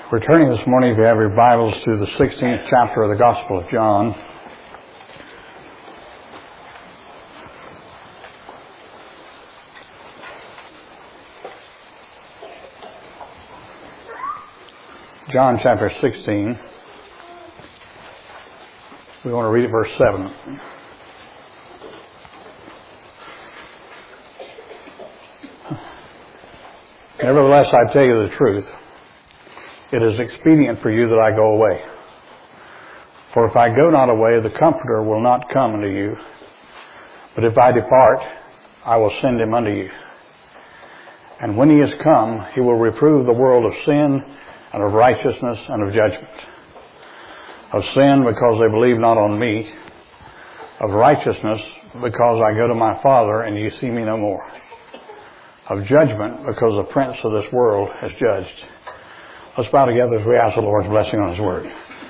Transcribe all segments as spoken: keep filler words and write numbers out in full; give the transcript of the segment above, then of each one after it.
We're turning this morning, if you have your Bibles, to the sixteenth chapter of the Gospel of John. John chapter sixteen. We want to read it verse seven. Nevertheless, I tell you the truth. It is expedient for you that I go away. For if I go not away, the Comforter will not come unto you. But if I depart, I will send him unto you. And when he is come, he will reprove the world of sin, and of righteousness, and of judgment. Of sin, because they believe not on me. Of righteousness, because I go to my Father, and ye see me no more. Of judgment, because the prince of this world has judged. Let's bow together as we ask the Lord's blessing on His Word.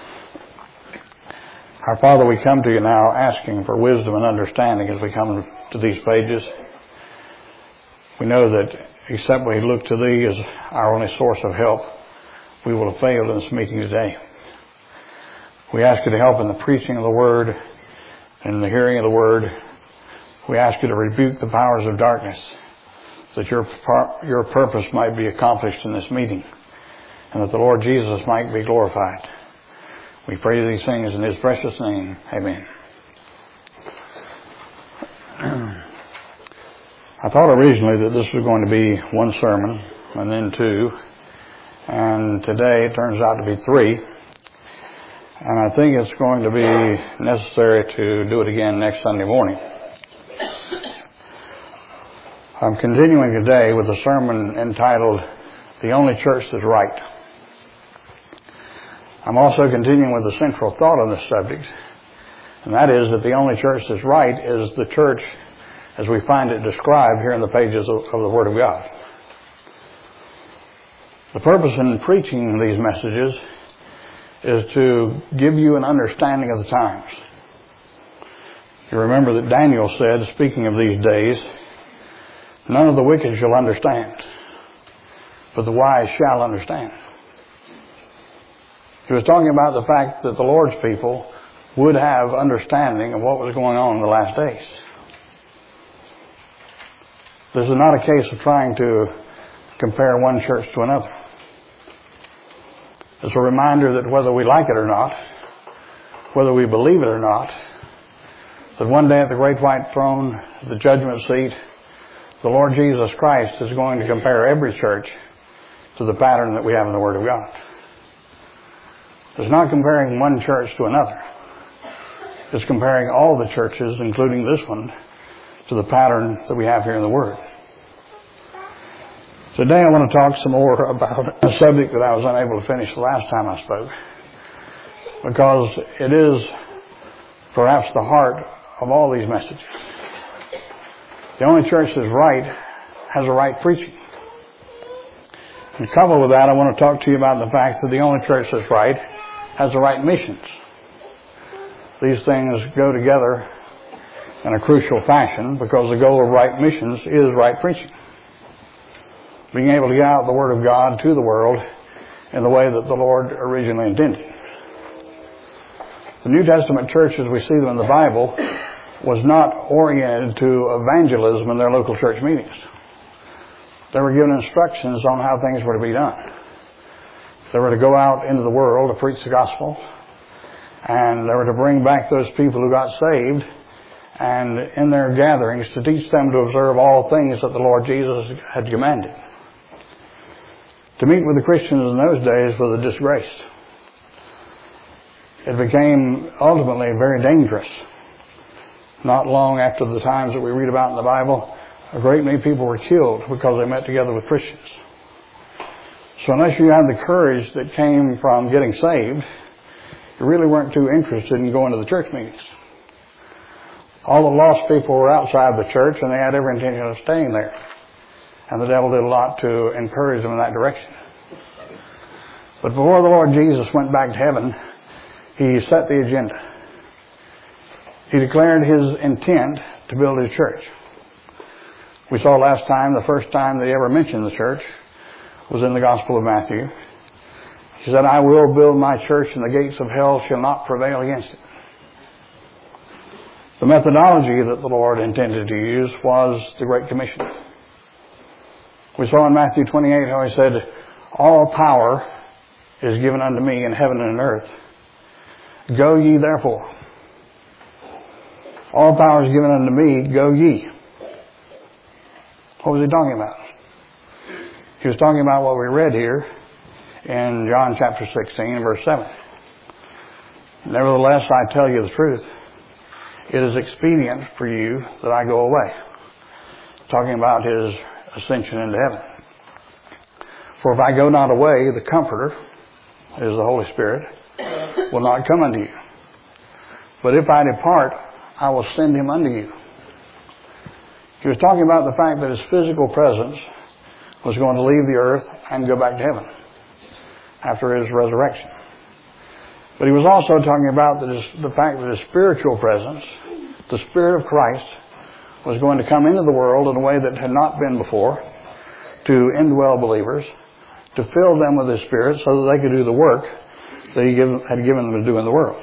Our Father, we come to you now asking for wisdom and understanding as we come to these pages. We know that except we look to Thee as our only source of help, we will have failed in this meeting today. We ask you to help in the preaching of the Word and in the hearing of the Word. We ask you to rebuke the powers of darkness, that your, your purpose might be accomplished in this meeting, and that the Lord Jesus might be glorified. We pray these things in His precious name. Amen. I thought originally that this was going to be one sermon, and then two, and today it turns out to be three. And I think it's going to be necessary to do it again next Sunday morning. I'm continuing today with a sermon entitled, The Only Church That's Right. I'm also continuing with the central thought on this subject, and that is that the only church that's right is the church as we find it described here in the pages of, of the Word of God. The purpose in preaching these messages is to give you an understanding of the times. You remember that Daniel said, speaking of these days, none of the wicked shall understand, but the wise shall understand. He was talking about the fact that the Lord's people would have understanding of what was going on in the last days. This is not a case of trying to compare one church to another. It's a reminder that whether we like it or not, whether we believe it or not, that one day at the great white throne, the judgment seat, the Lord Jesus Christ is going to compare every church to the pattern that we have in the Word of God. It's not comparing one church to another. It's comparing all the churches, including this one, to the pattern that we have here in the Word. Today I want to talk some more about a subject that I was unable to finish the last time I spoke, because it is perhaps the heart of all these messages. The only church that's right has a right preaching. And coupled with that, I want to talk to you about the fact that the only church that's right has the right missions. These things go together in a crucial fashion because the goal of right missions is right preaching. Being able to get out the Word of God to the world in the way that the Lord originally intended. The New Testament church, as we see them in the Bible, was not oriented to evangelism in their local church meetings. They were given instructions on how things were to be done. They were to go out into the world to preach the gospel, and they were to bring back those people who got saved, and in their gatherings to teach them to observe all things that the Lord Jesus had commanded. To meet with the Christians in those days was a disgrace. It became ultimately very dangerous. Not long after the times that we read about in the Bible, a great many people were killed because they met together with Christians. So unless you had the courage that came from getting saved, you really weren't too interested in going to the church meetings. All the lost people were outside the church, and they had every intention of staying there. And the devil did a lot to encourage them in that direction. But before the Lord Jesus went back to heaven, He set the agenda. He declared His intent to build His church. We saw last time, the first time that He ever mentioned the church was in the Gospel of Matthew. He said, I will build my church and the gates of hell shall not prevail against it. The methodology that the Lord intended to use was the Great Commission. We saw in Matthew twenty-eight how he said, all power is given unto me in heaven and in earth. Go ye therefore. All power is given unto me, go ye. What was he talking about? He was talking about what we read here in John chapter sixteen, verse seven. Nevertheless, I tell you the truth. It is expedient for you that I go away. Talking about his ascension into heaven. For if I go not away, the Comforter, is the Holy Spirit, will not come unto you. But if I depart, I will send him unto you. He was talking about the fact that his physical presence was going to leave the earth and go back to heaven after his resurrection. But he was also talking about that his, the fact that his spiritual presence, the Spirit of Christ, was going to come into the world in a way that had not been before, to indwell believers, to fill them with his Spirit so that they could do the work that he give, had given them to do in the world.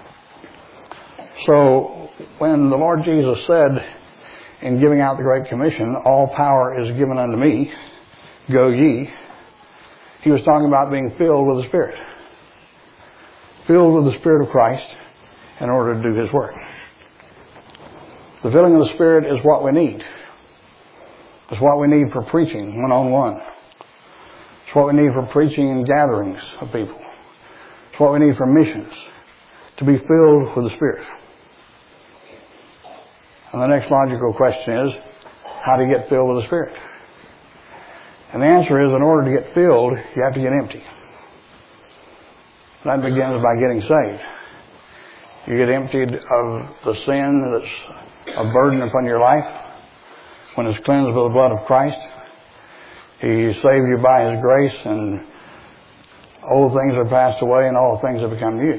So when the Lord Jesus said in giving out the Great Commission, all power is given unto me, go ye, he was talking about being filled with the Spirit. Filled with the Spirit of Christ in order to do his work. The filling of the Spirit is what we need. It's what we need for preaching one-on-one. It's what we need for preaching in gatherings of people. It's what we need for missions. To be filled with the Spirit. And the next logical question is, how do you get filled with the Spirit? And the answer is, in order to get filled, you have to get empty. That begins by getting saved. You get emptied of the sin that's a burden upon your life. When it's cleansed with the blood of Christ, he saved you by his grace, and old things are passed away and all things have become new.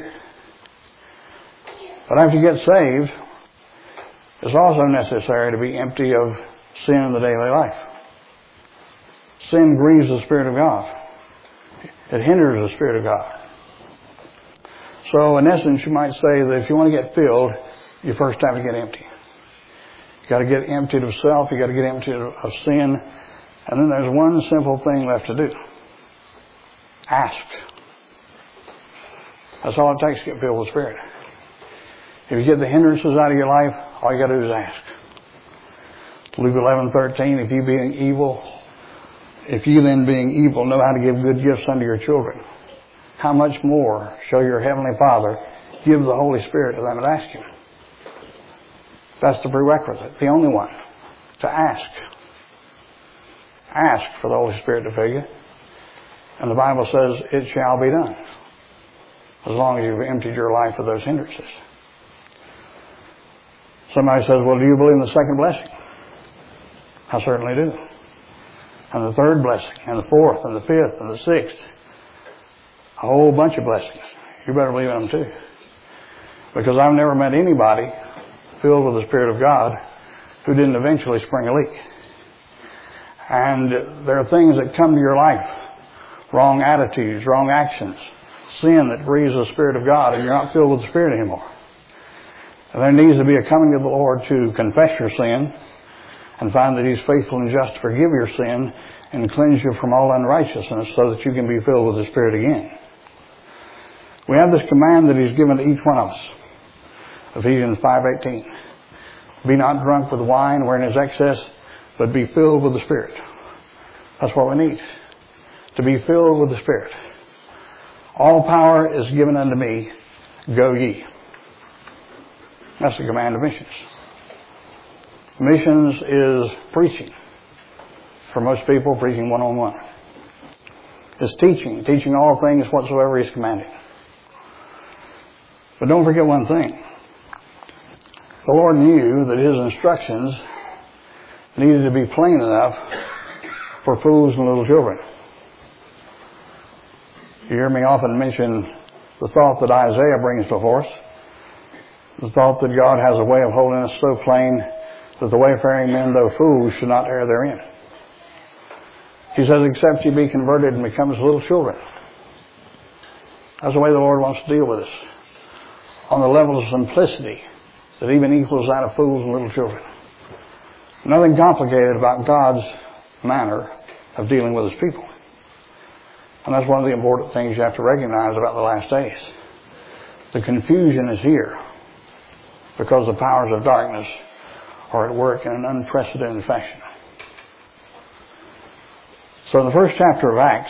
But after you get saved, it's also necessary to be empty of sin in the daily life. Sin grieves the Spirit of God. It hinders the Spirit of God. So in essence, you might say that if you want to get filled, you first have to get empty. You got to get emptied of self. You got to get emptied of sin. And then there's one simple thing left to do. Ask. That's all it takes to get filled with the Spirit. If you get the hindrances out of your life, all you got to do is ask. Luke eleven thirteen, if you being evil, if you then being evil know how to give good gifts unto your children, how much more shall your heavenly Father give the Holy Spirit to them that ask him? That's the prerequisite, the only one, to ask. Ask for the Holy Spirit to fill you. And the Bible says it shall be done, as long as you've emptied your life of those hindrances. Somebody says, well, do you believe in the second blessing? I certainly do. And the third blessing, and the fourth, and the fifth, and the sixth. A whole bunch of blessings. You better believe in them too. Because I've never met anybody filled with the Spirit of God who didn't eventually spring a leak. And there are things that come to your life. Wrong attitudes, wrong actions, sin that grieves the Spirit of God, and you're not filled with the Spirit anymore. And there needs to be a coming to the Lord to confess your sin and find that he's faithful and just to forgive your sin and cleanse you from all unrighteousness so that you can be filled with the Spirit again. We have this command that he's given to each one of us. Ephesians five eighteen. Be not drunk with wine wherein is excess, but be filled with the Spirit. That's what we need. To be filled with the Spirit. All power is given unto me. Go ye. That's the command of missions. Missions is preaching. For most people, preaching one-on-one. It's teaching. Teaching all things whatsoever he's commanded. But don't forget one thing. The Lord knew that his instructions needed to be plain enough for fools and little children. You hear me often mention the thought that Isaiah brings before us. The thought that God has a way of holding us so plain that the wayfaring men, though fools, should not err therein. He says, except ye be converted and become as little children. That's the way the Lord wants to deal with us. On the level of simplicity that even equals that of fools and little children. Nothing complicated about God's manner of dealing with His people. And that's one of the important things you have to recognize about the last days. The confusion is here because the powers of darkness are at work in an unprecedented fashion. So in the first chapter of Acts,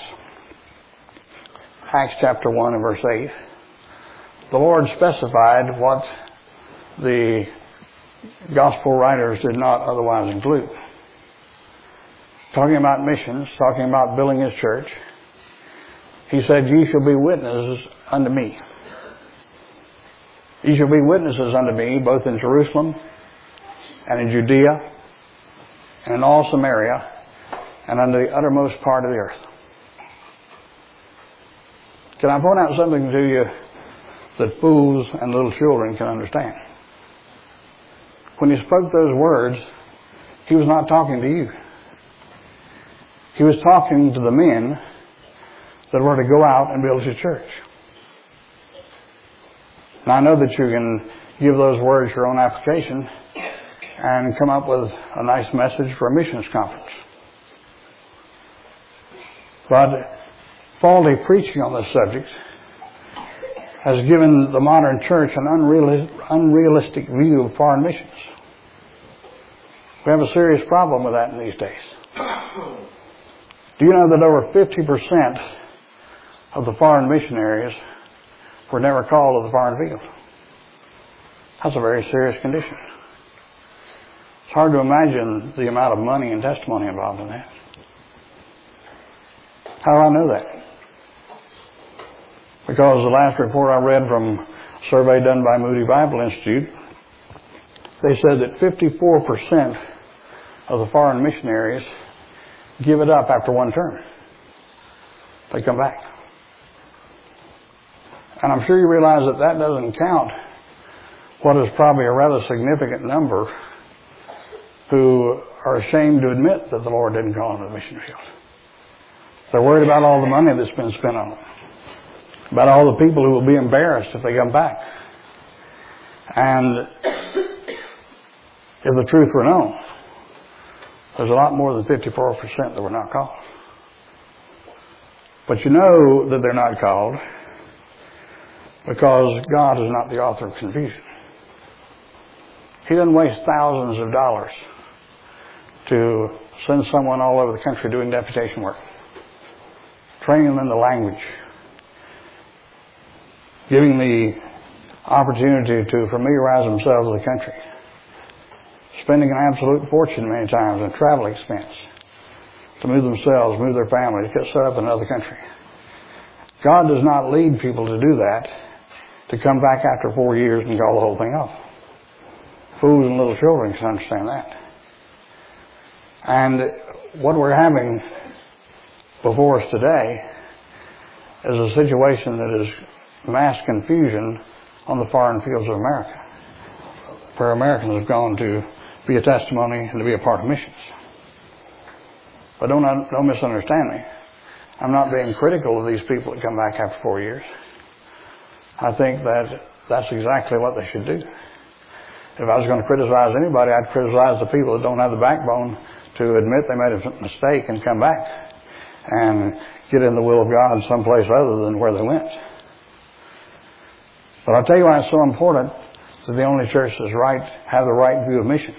Acts chapter one and verse eight, the Lord specified what the gospel writers did not otherwise include. Talking about missions, talking about building His church, He said, "Ye shall be witnesses unto me. Ye shall be witnesses unto me, both in Jerusalem and in Judea and in all Samaria and unto the uttermost part of the earth." Can I point out something to you that fools and little children can understand? When He spoke those words, He was not talking to you. He was talking to the men that were to go out and build His church. Now I know that you can give those words your own application and come up with a nice message for a missions conference. But faulty preaching on this subject has given the modern church an unrealistic view of foreign missions. We have a serious problem with that in these days. Do you know that over fifty percent of the foreign missionaries were never called to the foreign field? That's a very serious condition. It's hard to imagine the amount of money and testimony involved in that. How do I know that? Because the last report I read from a survey done by Moody Bible Institute, they said that fifty-four percent of the foreign missionaries give it up after one term. They come back. And I'm sure you realize that that doesn't count what is probably a rather significant number who are ashamed to admit that the Lord didn't call them to the mission field. They're worried about all the money that's been spent on them. About all the people who will be embarrassed if they come back. And if the truth were known, there's a lot more than fifty-four percent that were not called. But you know that they're not called because God is not the author of confusion. He doesn't waste thousands of dollars to send someone all over the country doing deputation work, training them in the language, giving the opportunity to familiarize themselves with the country, spending an absolute fortune many times in travel expense to move themselves, move their families, get set up in another country. God does not lead people to do that, to come back after four years and call the whole thing off. Fools and little children can understand that. And what we're having before us today is a situation that is mass confusion on the foreign fields of America, where Americans have gone to be a testimony and to be a part of missions. But don't, don't misunderstand me. I'm not being critical of these people that come back after four years. I think that that's exactly what they should do. If I was going to criticize anybody, I'd criticize the people that don't have the backbone to admit they made a mistake and come back and get in the will of God someplace other than where they went. But I'll tell you why it's so important that the only church that's right have the right view of missions.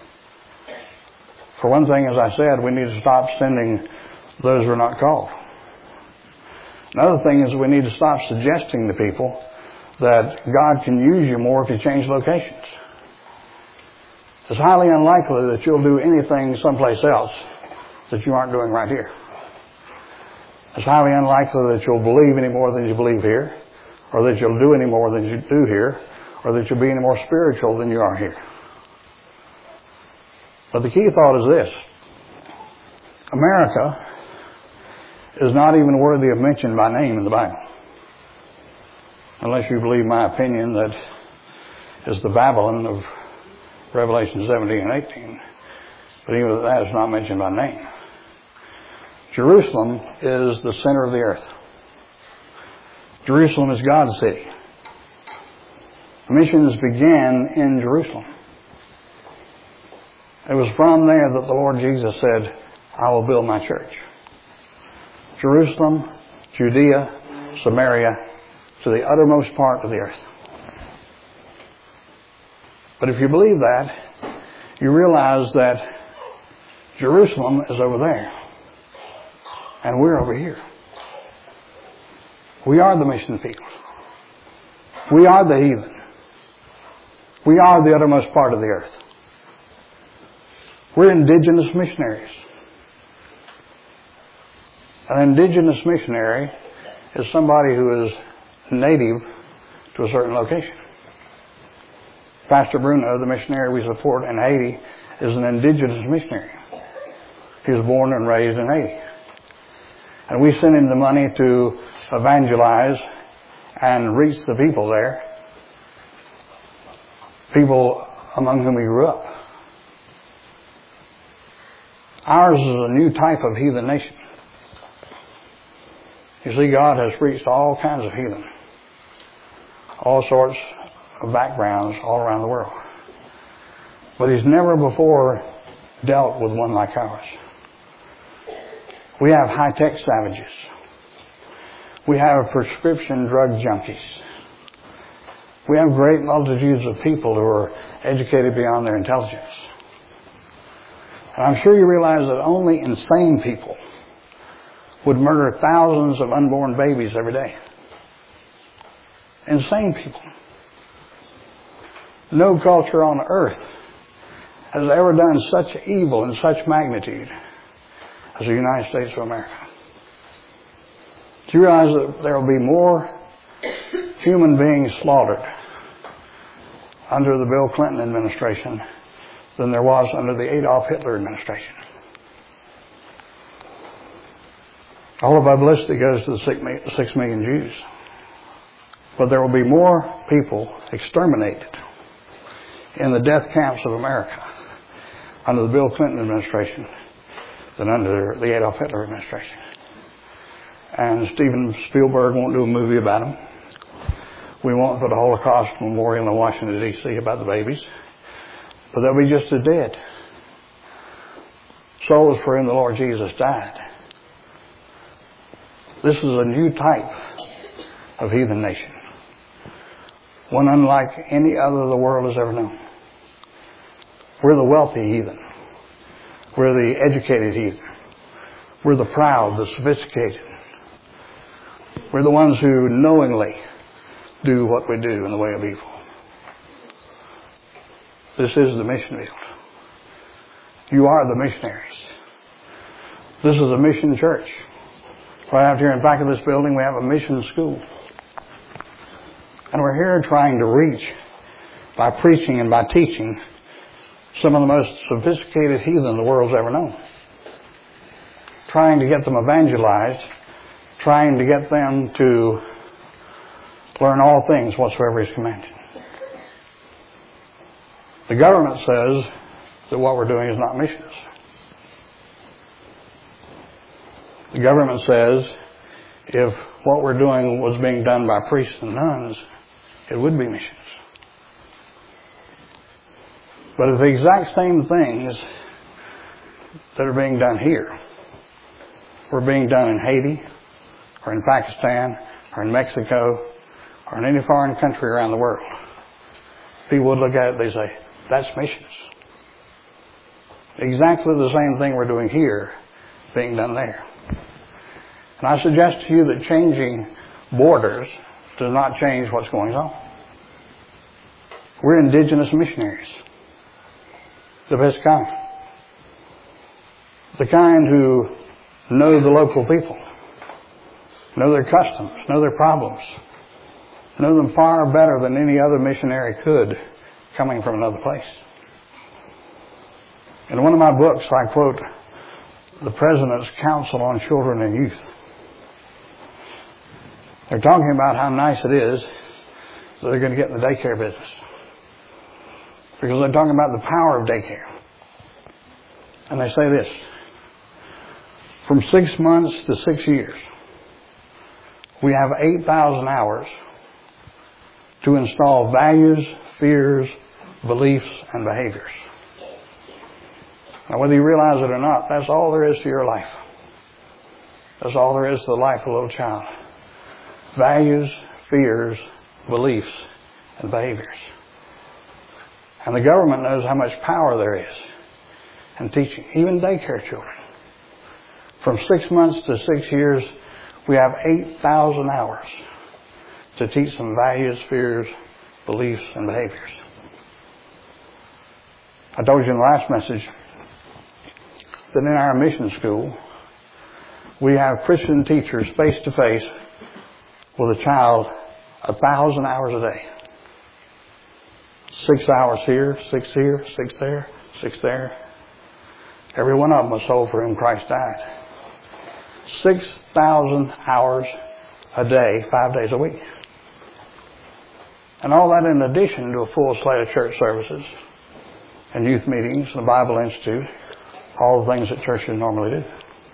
For one thing, as I said, we need to stop sending those who are not called. Another thing is we need to stop suggesting to people that God can use you more if you change locations. It's highly unlikely that you'll do anything someplace else that you aren't doing right here. It's highly unlikely that you'll believe any more than you believe here, or that you'll do any more than you do here, or that you'll be any more spiritual than you are here. But the key thought is this. America is not even worthy of mention by name in the Bible. Unless you believe my opinion that it's the Babylon of Revelation seventeen and eighteen. But even that is not mentioned by name. Jerusalem is the center of the earth. Jerusalem is God's city. Missions began in Jerusalem. It was from there that the Lord Jesus said, I will build my church. Jerusalem, Judea, Samaria, to the uttermost part of the earth. But if you believe that, you realize that Jerusalem is over there. And we're over here. We are the mission field. We are the heathen. We are the uttermost part of the earth. We're indigenous missionaries. An indigenous missionary is somebody who is native to a certain location. Pastor Bruno, the missionary we support in Haiti, is an indigenous missionary. He was born and raised in Haiti. And we send him the money to evangelize and reach the people there, people among whom he grew up. Ours is a new type of heathen nation. You see, God has reached all kinds of heathen, all sorts of backgrounds all around the world. But He's never before dealt with one like ours. We have high-tech savages. We have prescription drug junkies. We have great multitudes of people who are educated beyond their intelligence. And I'm sure you realize that only insane people would murder thousands of unborn babies every day. Insane people. No culture on earth has ever done such evil in such magnitude as the United States of America. Do you realize that there will be more human beings slaughtered under the Bill Clinton administration than there was under the Adolf Hitler administration? All of our publicity goes to the six million Jews. But there will be more people exterminated in the death camps of America under the Bill Clinton administration than under the Adolf Hitler administration. And Steven Spielberg won't do a movie about them. We won't put a Holocaust memorial in Washington, D C about the babies. But they'll be just as dead. Souls for whom the Lord Jesus died. This is a new type of heathen nation. One unlike any other the world has ever known. We're the wealthy heathen. We're the educated heathen. We're the proud, the sophisticated. We're the ones who knowingly do what we do in the way of evil. This is the mission field. You are the missionaries. This is a mission church. Right out here in the back of this building, we have a mission school. And we're here trying to reach, by preaching and by teaching, some of the most sophisticated heathen the world's ever known. Trying to get them evangelized, trying to get them to learn all things whatsoever is commanded. The government says that what we're doing is not missions. The government says if what we're doing was being done by priests and nuns, it would be missions. But if the exact same things that are being done here were being done in Haiti, or in Pakistan, or in Mexico, or in any foreign country around the world, people would look at it and they say, that's missions. Exactly the same thing we're doing here being done there. And I suggest to you that changing borders does not change what's going on. We're indigenous missionaries. The best kind. The kind who know the local people, know their customs, know their problems, know them far better than any other missionary could coming from another place. In one of my books, I quote the President's Council on Children and Youth. They're talking about how nice it is that they're going to get in the daycare business. Because they're talking about the power of daycare. And they say this. From six months to six years, we have eight thousand hours to install values, fears, beliefs, and behaviors. Now, whether you realize it or not, that's all there is to your life. That's all there is to the life of a little child. Values, fears, beliefs, and behaviors. And the government knows how much power there is in teaching, even daycare children. From six months to six years, we have eight thousand hours to teach them values, fears, beliefs, and behaviors. I told you in the last message that in our mission school, we have Christian teachers face to face with a child a thousand hours a day. Six hours here, six here, six there, six there. Every one of them was sold for whom Christ died. Six thousand hours a day, five days a week. And all that in addition to a full slate of church services and youth meetings and the Bible Institute, all the things that churches normally do.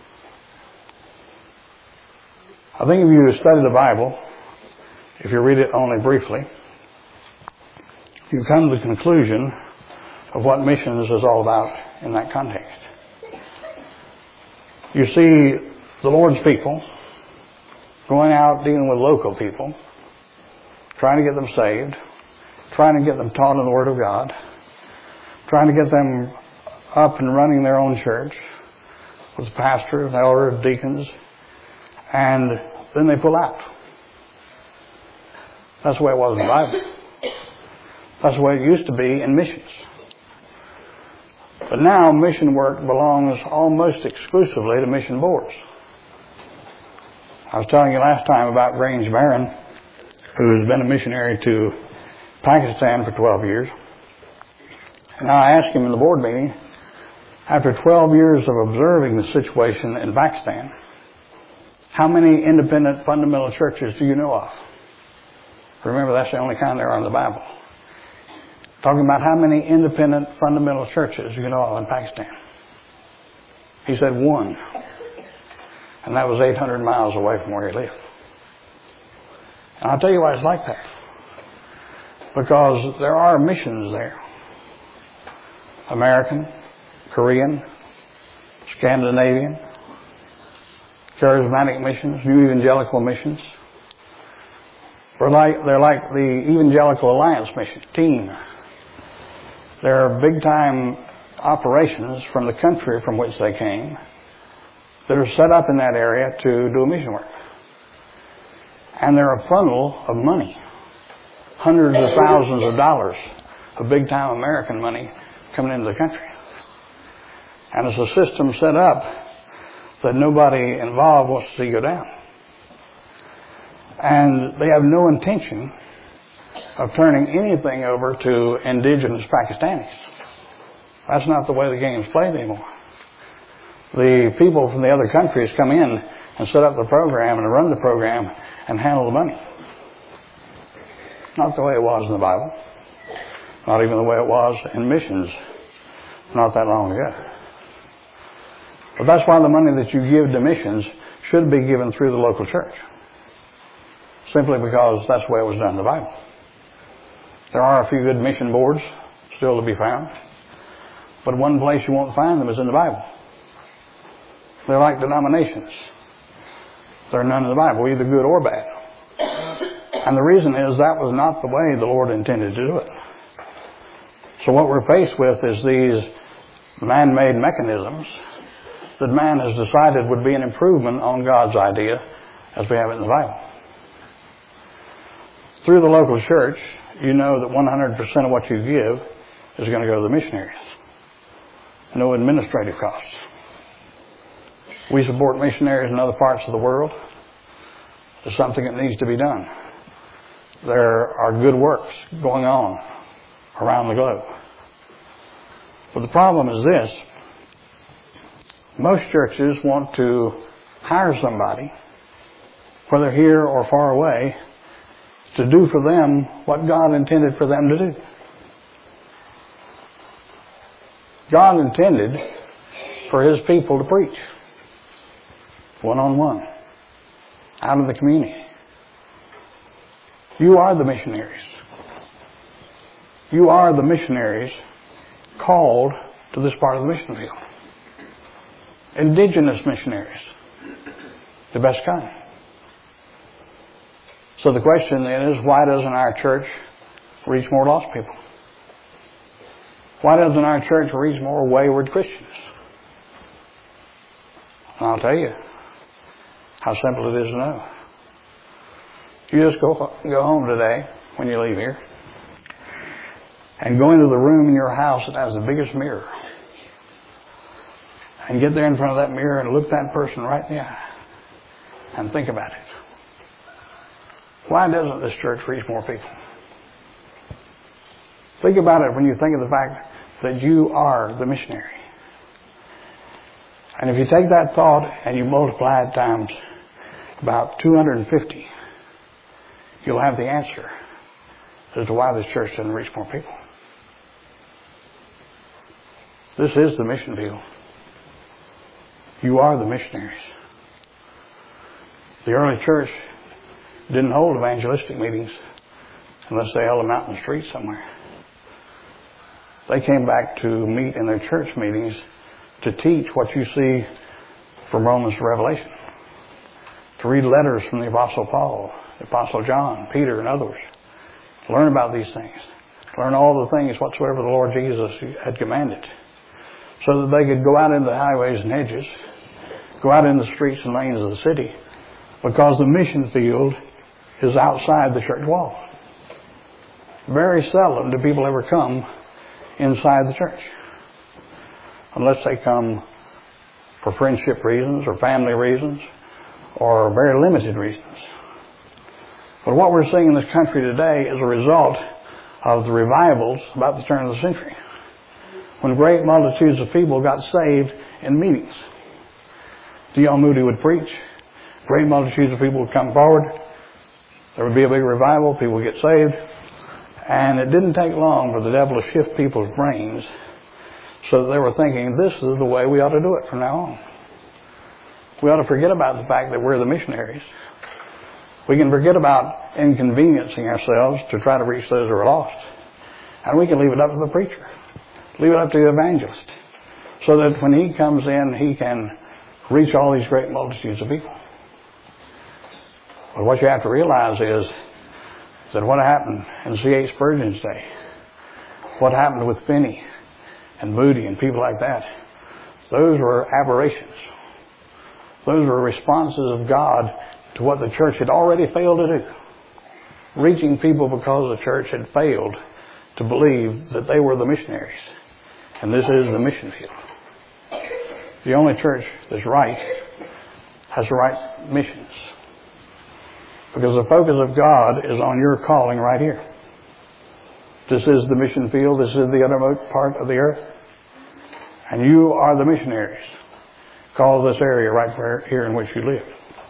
I think if you study the Bible, if you read it only briefly, you come to the conclusion of what missions is all about in that context. You see the Lord's people going out dealing with local people, trying to get them saved, trying to get them taught in the Word of God, trying to get them up and running their own church with the pastor, the elder, deacons, and then they pull out. That's the way it was in the Bible. That's the way it used to be in missions. But now mission work belongs almost exclusively to mission boards. I was telling you last time about Grange Barron, who has been a missionary to Pakistan for twelve years. And I asked him in the board meeting, after twelve years of observing the situation in Pakistan, how many independent fundamental churches do you know of? Remember, that's the only kind there are in the Bible. Talking about how many independent fundamental churches you know of in Pakistan. He said one. And that was eight hundred miles away from where he lived. And I'll tell you why it's like that. Because there are missions there. American, Korean, Scandinavian, charismatic missions, new evangelical missions. They're like, they're like the Evangelical Alliance mission team. They're big-time operations from the country from which they came that are set up in that area to do mission work. And they're a funnel of money. Hundreds of thousands of dollars of big-time American money coming into the country. And it's a system set up that nobody involved wants to see go down. And they have no intention of turning anything over to indigenous Pakistanis. That's not the way the game's played anymore. The people from the other countries come in and set up the program and run the program and handle the money. Not the way it was in the Bible. Not even the way it was in missions not that long ago. But that's why the money that you give to missions should be given through the local church. Simply because that's the way it was done in the Bible. There are a few good mission boards still to be found. But one place you won't find them is in the Bible. They're like denominations. There are none in the Bible, either good or bad. And the reason is that was not the way the Lord intended to do it. So what we're faced with is these man-made mechanisms that man has decided would be an improvement on God's idea as we have it in the Bible. Through the local church, you know that one hundred percent of what you give is going to go to the missionaries. No administrative costs. We support missionaries in other parts of the world. It's something that needs to be done. There are good works going on around the globe. But the problem is this. Most churches want to hire somebody, whether here or far away, to do for them what God intended for them to do. God intended for His people to preach one-on-one, out in the community, You are the missionaries. You are the missionaries called to this part of the mission field. Indigenous missionaries. The best kind. So the question then is, why doesn't our church reach more lost people? Why doesn't our church reach more wayward Christians? And I'll tell you how simple it is to know. You just go, go home today when you leave here and go into the room in your house that has the biggest mirror and get there in front of that mirror and look that person right in the eye and think about it. Why doesn't this church reach more people? Think about it when you think of the fact that you are the missionary. And if you take that thought and you multiply it times about two hundred fifty, you'll have the answer as to why this church doesn't reach more people. This is the mission field. You are the missionaries. The early church didn't hold evangelistic meetings unless they held them out in the street somewhere. They came back to meet in their church meetings to teach what you see from Romans to Revelation. To read letters from the Apostle Paul, the Apostle John, Peter, and others. To learn about these things. To learn all the things whatsoever the Lord Jesus had commanded. So that they could go out into the highways and hedges, go out in the streets and lanes of the city, because the mission field is outside the church wall. Very seldom do people ever come inside the church, unless they come for friendship reasons or family reasons or very limited reasons. But what we're seeing in this country today is a result of the revivals about the turn of the century, when great multitudes of people got saved in meetings. D L Moody would preach. Great multitudes of people would come forward. There would be a big revival. People would get saved. And it didn't take long for the devil to shift people's brains so that they were thinking, this is the way we ought to do it from now on. We ought to forget about the fact that we're the missionaries. We can forget about inconveniencing ourselves to try to reach those who are lost. And we can leave it up to the preacher. Leave it up to the evangelist. So that when he comes in, he can reach all these great multitudes of people. But what you have to realize is that what happened in C H Spurgeon's day, what happened with Finney and Moody and people like that, those were aberrations. Those were responses of God to what the church had already failed to do. Reaching people because the church had failed to believe that they were the missionaries. And this is the mission field. The only church that's right has the right missions. Because the focus of God is on your calling right here. This is the mission field. This is the uttermost part of the earth. And you are the missionaries. Call this area right here in which you live.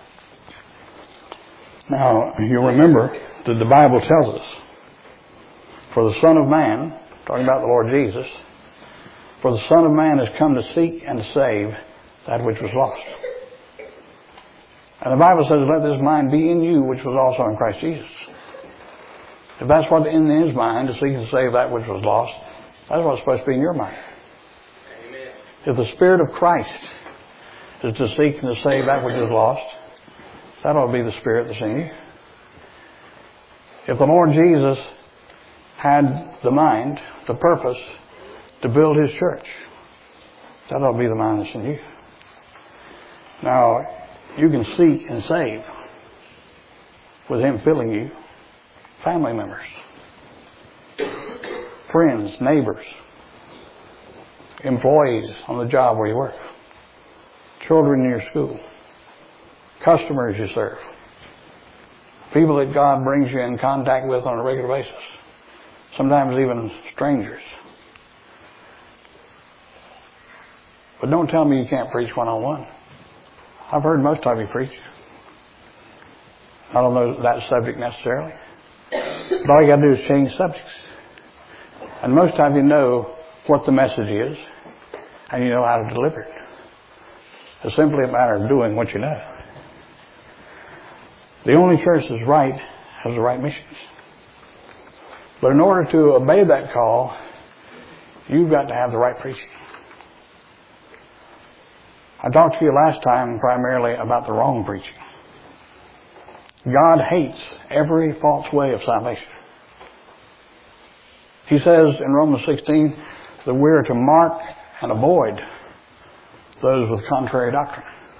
Now, you'll remember that the Bible tells us, for the Son of Man, talking about the Lord Jesus, for the Son of Man has come to seek and to save that which was lost. And the Bible says, let this mind be in you, which was also in Christ Jesus. If that's what in his mind, to seek and save that which was lost, that's what's supposed to be in your mind. Amen. If the Spirit of Christ is to seek and to save that which is lost, that ought to be the Spirit that's in you. If the Lord Jesus had the mind, the purpose, to build his church, that ought to be the mind that's in you. Now, you can seek and save with him filling you family members, friends, neighbors, employees on the job where you work, children in your school, customers you serve, people that God brings you in contact with on a regular basis, sometimes even strangers. But don't tell me you can't preach one-on-one. I've heard most of you preach. I don't know that subject necessarily. But all you got to do is change subjects. And most of you know what the message is, and you know how to deliver it. It's simply a matter of doing what you know. The only church that's right has the right missions. But in order to obey that call, you've got to have the right preaching. I talked to you last time primarily about the wrong preaching. God hates every false way of salvation. He says in Romans sixteen that we're to mark and avoid those with contrary doctrine.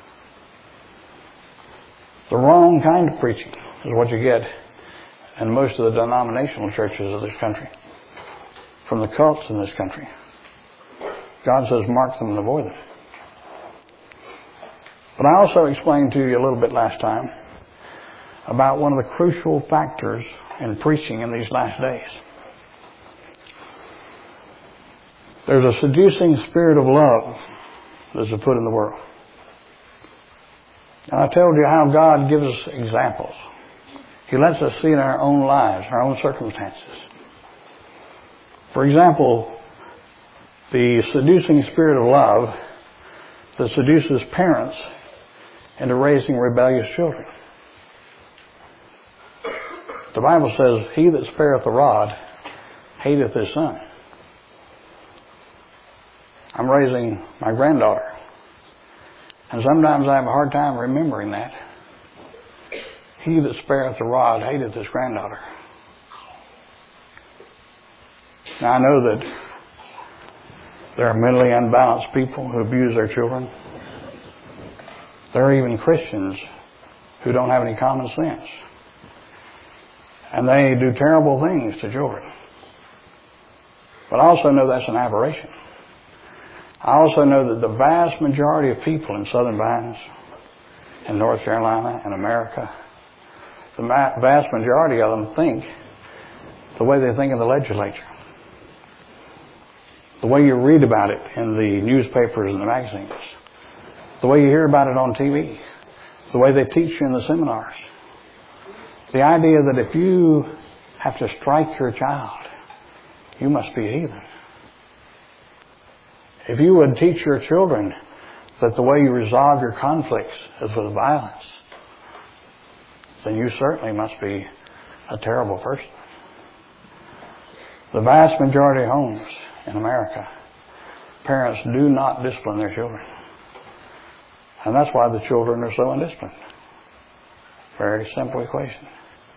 The wrong kind of preaching is what you get in most of the denominational churches of this country, from the cults in this country. God says mark them and avoid them. But I also explained to you a little bit last time about one of the crucial factors in preaching in these last days. There's a seducing spirit of love that's put in the world. And I told you how God gives us examples. He lets us see in our own lives, our own circumstances. For example, the seducing spirit of love that seduces parents into raising rebellious children. The Bible says, he that spareth the rod hateth his son. I'm raising my granddaughter. And sometimes I have a hard time remembering that. He that spareth the rod hateth his granddaughter. Now I know that there are mentally unbalanced people who abuse their children. There are even Christians who don't have any common sense. And they do terrible things to children. But I also know that's an aberration. I also know that the vast majority of people in Southern Vines, in North Carolina, in America, the vast majority of them think the way they think in the legislature. The way you read about it in the newspapers and the magazines. The way you hear about it on T V. The way they teach you in the seminars. The idea that if you have to strike your child, you must be a heathen. If you would teach your children that the way you resolve your conflicts is with violence, then you certainly must be a terrible person. The vast majority of homes in America, parents do not discipline their children. And that's why the children are so undisciplined. Very simple equation.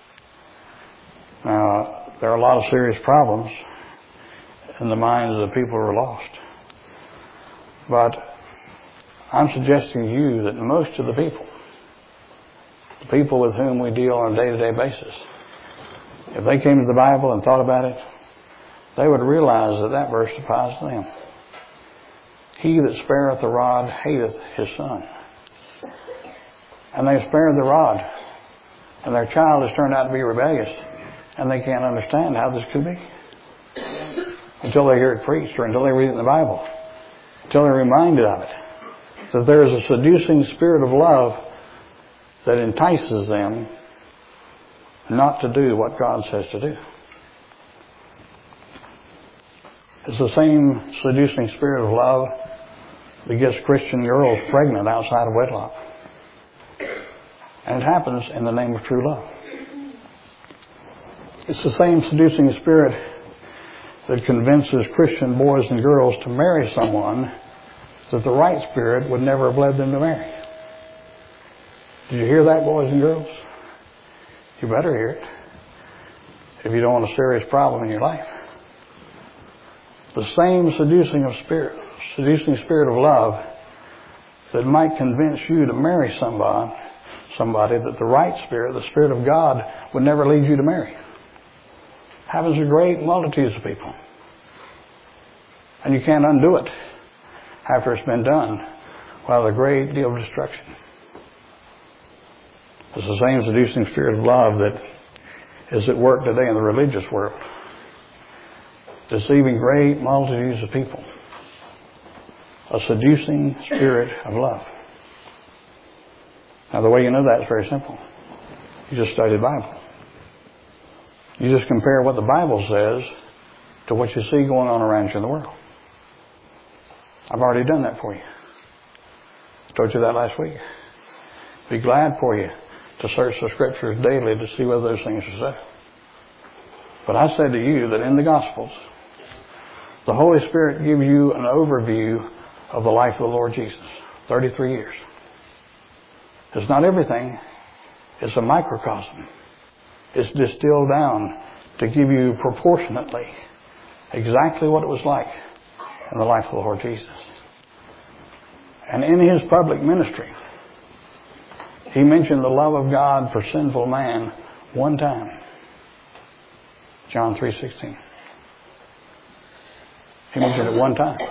Now, there are a lot of serious problems in the minds of the people who are lost. But I'm suggesting to you that most of the people, the people with whom we deal on a day-to-day basis, if they came to the Bible and thought about it, they would realize that that verse applies to them. He that spareth the rod hateth his son. And they've spared the rod. And their child has turned out to be rebellious. And they can't understand how this could be. Until they hear it preached or until they read it in the Bible. Until they're reminded of it. That there is a seducing spirit of love that entices them not to do what God says to do. It's the same seducing spirit of love that gets Christian girls pregnant outside of wedlock. And it happens in the name of true love. It's the same seducing spirit that convinces Christian boys and girls to marry someone that the right spirit would never have led them to marry. Did you hear that, boys and girls? You better hear it if you don't want a serious problem in your life. The same seducing of spirit, seducing spirit of love that might convince you to marry somebody, somebody that the right spirit, the Spirit of God, would never lead you to marry. Happens to great multitudes of people. And you can't undo it after it's been done without a great deal of destruction. It's the same seducing spirit of love that is at work today in the religious world, deceiving great multitudes of people. A seducing spirit of love. Now the way you know that is very simple. You just study the Bible. You just compare what the Bible says to what you see going on around you in the world. I've already done that for you. I told you that last week. Be glad for you to search the Scriptures daily to see whether those things are so. But I say to you that in the Gospels, the Holy Spirit gives you an overview of the life of the Lord Jesus. thirty-three years. It's not everything. It's a microcosm. It's distilled down to give you proportionately exactly what it was like in the life of the Lord Jesus. And in His public ministry, He mentioned the love of God for sinful man one time. John three sixteen. He mentioned it one time.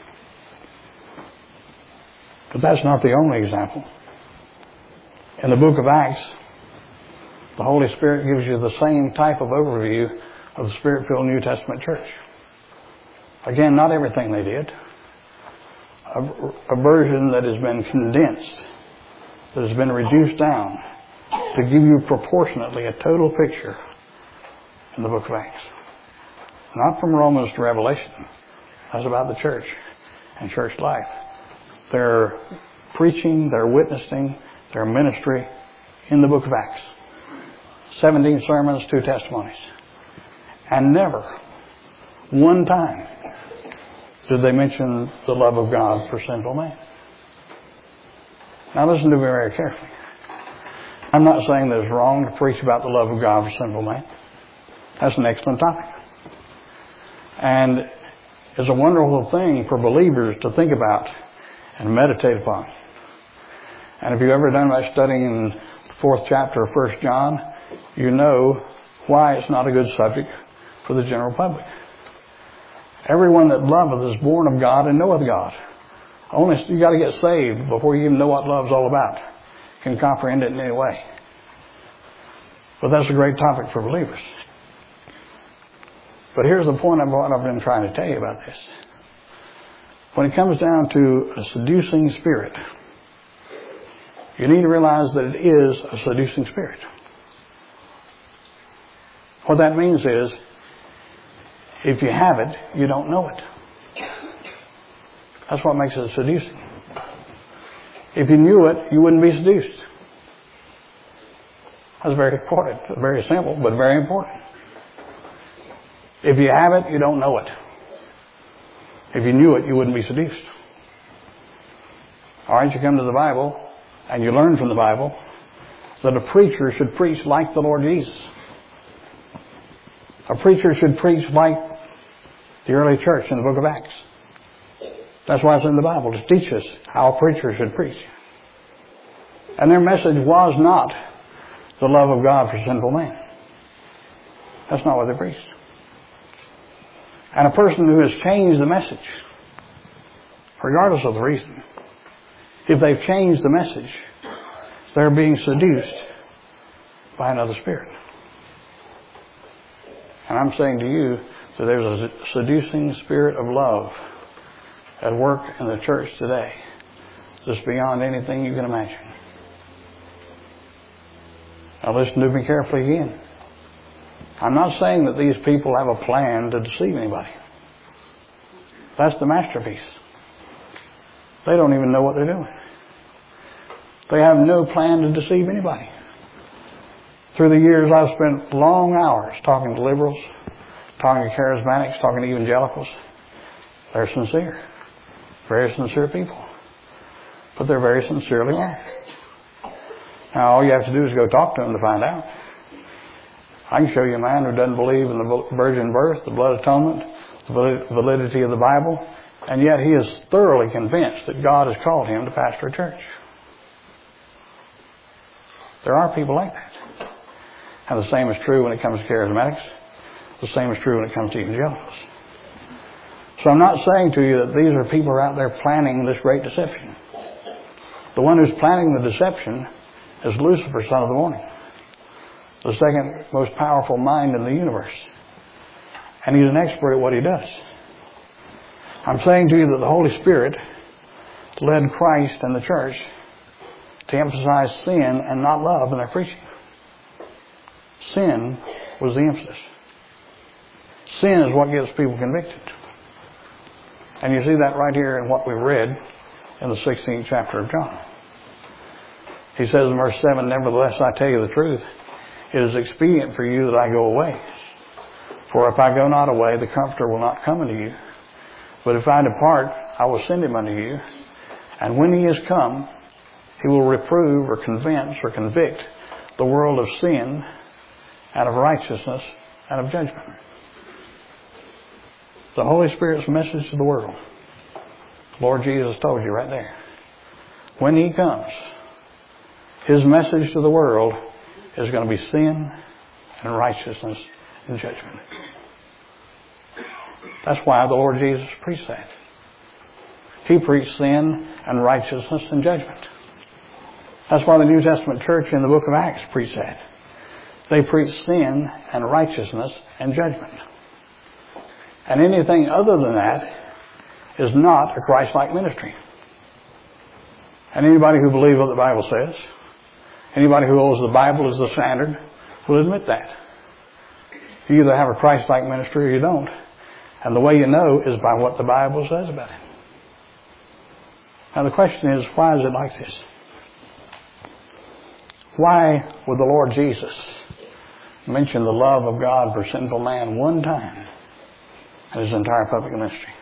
But that's not the only example. In the book of Acts, the Holy Spirit gives you the same type of overview of the Spirit-filled New Testament church. Again, not everything they did. A, a version that has been condensed, that has been reduced down to give you proportionately a total picture in the book of Acts. Not from Romans to Revelation. That's about the church and church life. Their preaching, their witnessing, their ministry in the book of Acts. seventeen sermons, two testimonies. And never, one time, did they mention the love of God for sinful man. Now listen to me very carefully. I'm not saying that it's wrong to preach about the love of God for sinful man. That's an excellent topic. And it's a wonderful thing for believers to think about and meditate upon. And if you've ever done much studying in the fourth chapter of First John, you know why it's not a good subject for the general public. Everyone that loveth is born of God and knoweth God. Only you got to get saved before you even know what love's all about. Can comprehend it in any way. But that's a great topic for believers. But here's the point of what I've been trying to tell you about this. When it comes down to a seducing spirit, you need to realize that it is a seducing spirit. What that means is, if you have it, you don't know it. That's what makes it seducing. If you knew it, you wouldn't be seduced. That's very important. Very simple, but very important. If you have it, you don't know it. If you knew it, you wouldn't be seduced. All right, you come to the Bible, and you learn from the Bible that a preacher should preach like the Lord Jesus. A preacher should preach like the early church in the book of Acts. That's why it's in the Bible, to teach us how a preacher should preach. And their message was not the love of God for sinful man. That's not what they preached. And a person who has changed the message, regardless of the reason, if they've changed the message, they're being seduced by another spirit. And I'm saying to you that there's a seducing spirit of love at work in the church today that's beyond anything you can imagine. Now listen to me carefully again. I'm not saying that these people have a plan to deceive anybody. That's the masterpiece. They don't even know what they're doing. They have no plan to deceive anybody. Through the years, I've spent long hours talking to liberals, talking to charismatics, talking to evangelicals. They're sincere. Very sincere people. But they're very sincerely wrong. Now, all you have to do is go talk to them to find out. I can show you a man who doesn't believe in the virgin birth, the blood atonement, the validity of the Bible, and yet he is thoroughly convinced that God has called him to pastor a church. There are people like that. And the same is true when it comes to charismatics. The same is true when it comes to evangelicals. So I'm not saying to you that these are people who are out there planning this great deception. The one who's planning the deception is Lucifer, son of the morning. The second most powerful mind in the universe. And he's an expert at what he does. I'm saying to you that the Holy Spirit led Christ and the church to emphasize sin and not love in their preaching. Sin was the emphasis. Sin is what gets people convicted. And you see that right here in what we read in the sixteenth chapter of John. He says in verse seven, nevertheless I tell you the truth, it is expedient for you that I go away. For if I go not away, the Comforter will not come unto you. But if I depart, I will send him unto you. And when he is come, he will reprove or convince or convict the world of sin and of righteousness and of judgment. The Holy Spirit's message to the world. Lord Jesus told you right there. When he comes, his message to the world is going to be sin and righteousness and judgment. That's why the Lord Jesus preached that. He preached sin and righteousness and judgment. That's why the New Testament church in the book of Acts preached that. They preached sin and righteousness and judgment. And anything other than that is not a Christ-like ministry. And anybody who believes what the Bible says, anybody who holds the Bible as the standard, will admit that. You either have a Christ-like ministry or you don't. And the way you know is by what the Bible says about it. Now the question is, why is it like this? Why would the Lord Jesus mention the love of God for sinful man one time in his entire public ministry?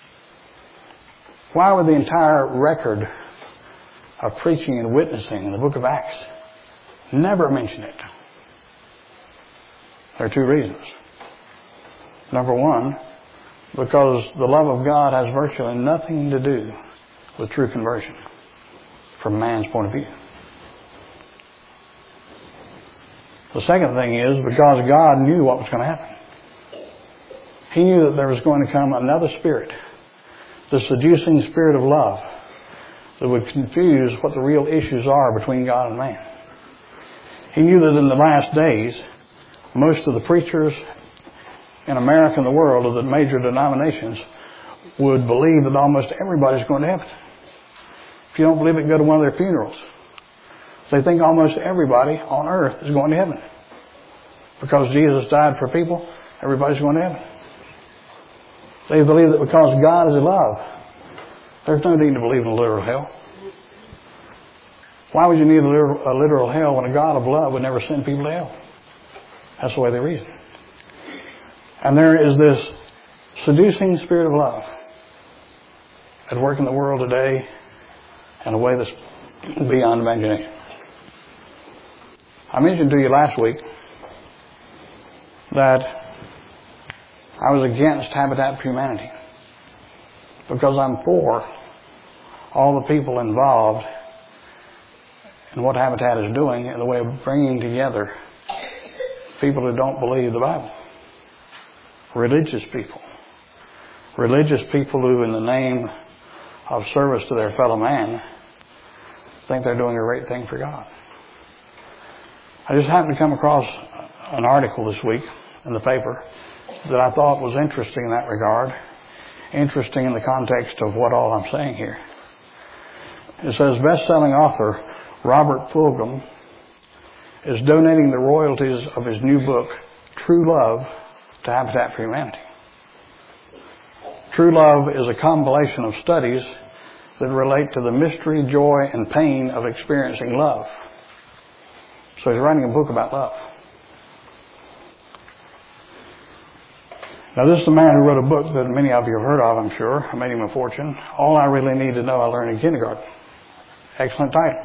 Why would the entire record of preaching and witnessing in the book of Acts never mention it? There are two reasons. Number one, because the love of God has virtually nothing to do with true conversion from man's point of view. The second thing is because God knew what was going to happen. He knew that there was going to come another spirit, the seducing spirit of love, that would confuse what the real issues are between God and man. He knew that in the last days, most of the preachers in America and the world of the major denominations would believe that almost everybody's going to heaven. If you don't believe it, go to one of their funerals. They think almost everybody on earth is going to heaven. Because Jesus died for people, everybody's going to heaven. They believe that because God is love, there's no need to believe in a literal hell. Why would you need a literal, a literal hell when a God of love would never send people to hell? That's the way they reason. And there is this seducing spirit of love at work in the world today in a way that's beyond imagination. I mentioned to you last week that I was against Habitat for Humanity because I'm for all the people involved in what Habitat is doing in the way of bringing together people who don't believe the Bible. Religious people. Religious people who, in the name of service to their fellow man, think they're doing a great thing for God. I just happened to come across an article this week in the paper that I thought was interesting in that regard. Interesting in the context of what all I'm saying here. It says best-selling author Robert Fulghum is donating the royalties of his new book, True Love, to Habitat for Humanity. True Love is a compilation of studies that relate to the mystery, joy, and pain of experiencing love. So he's writing a book about love. Now this is the man who wrote a book that many of you have heard of, I'm sure. I made him a fortune. All I Really Need to Know I Learned in Kindergarten. Excellent title.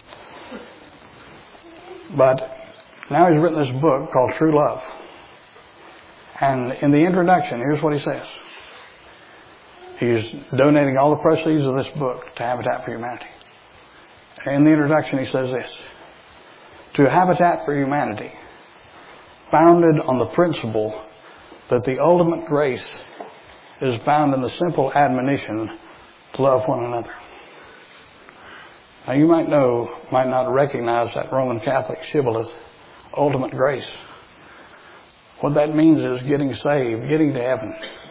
But now he's written this book called True Love. And in the introduction, here's what he says. He's donating all the proceeds of this book to Habitat for Humanity. And in the introduction, he says this. To Habitat for Humanity, founded on the principle that the ultimate grace is found in the simple admonition to love one another. Now you might know, might not recognize that Roman Catholic shibboleth, ultimate grace. What that means is getting saved, getting to heaven.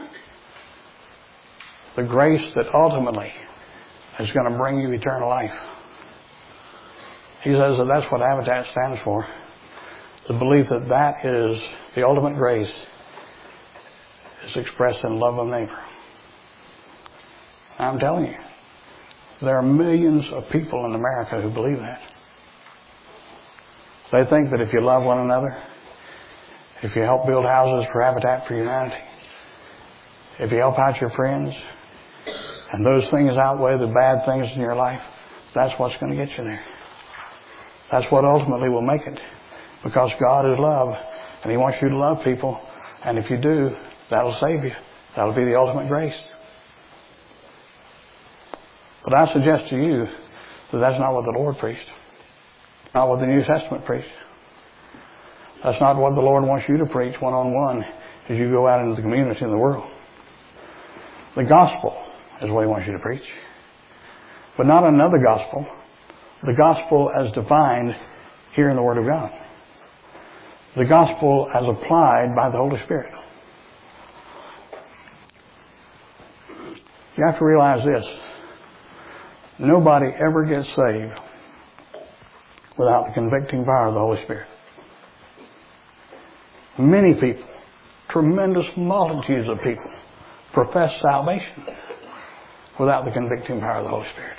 The grace that ultimately is going to bring you eternal life. He says that that's what Habitat stands for. The belief that that is the ultimate grace is expressed in love of neighbor. I'm telling you, there are millions of people in America who believe that. They think that if you love one another, if you help build houses for Habitat for Humanity, if you help out your friends, and those things outweigh the bad things in your life, that's what's going to get you there. That's what ultimately will make it. Because God is love, and He wants you to love people, and if you do, that'll save you. That'll be the ultimate grace. But I suggest to you that that's not what the Lord preached. Not what the New Testament preached. That's not what the Lord wants you to preach one-on-one as you go out into the community and the world. The gospel is what He wants you to preach. But not another gospel. The gospel as defined here in the Word of God. The gospel as applied by the Holy Spirit. You have to realize this. Nobody ever gets saved without the convicting power of the Holy Spirit. Many people, tremendous multitudes of people, profess salvation without the convicting power of the Holy Spirit.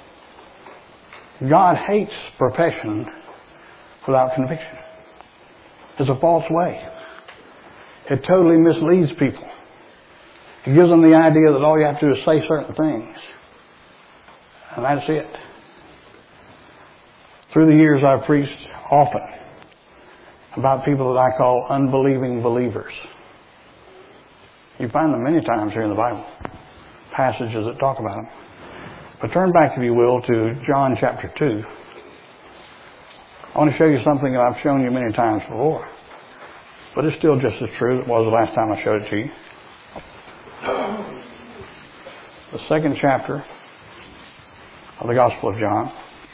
God hates profession without conviction. It's a false way. It totally misleads people. It gives them the idea that all you have to do is say certain things. And that's it. Through the years I've preached often about people that I call unbelieving believers. You find them many times here in the Bible. Passages that talk about them. But turn back, if you will, to John chapter two. I want to show you something that I've shown you many times before. But it's still just as true as it was the last time I showed it to you. The second chapter of the Gospel of John.